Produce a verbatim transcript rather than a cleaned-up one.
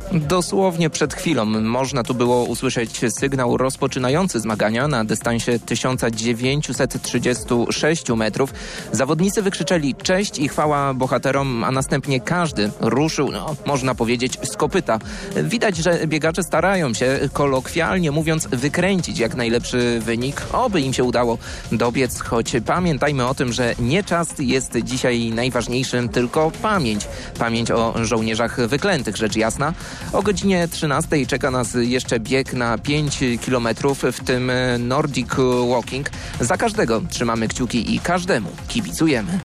Dosłownie przed chwilą można tu było usłyszeć sygnał rozpoczynający zmagania na dystansie tysiąc dziewięćset trzydzieści sześć metrów. Zawodnicy wykrzyczeli cześć i chwała bohaterom, a następnie każdy ruszył, no, można powiedzieć, z kopyta. Widać, że biegacze starają się, kolokwialnie mówiąc, wykręcić jak najlepszy wynik. Oby im się udało dobiec, choć pamiętajmy o tym, że nie czas jest dzisiaj najważniejszym, tylko pamięć. Pamięć o żołnierzach wyklętych, rzecz jasna. O godzinie trzynastej czeka nas jeszcze bieg na pięć kilometrów, w tym Nordic Walking. Za każdego trzymamy kciuki i każdemu kibicujemy.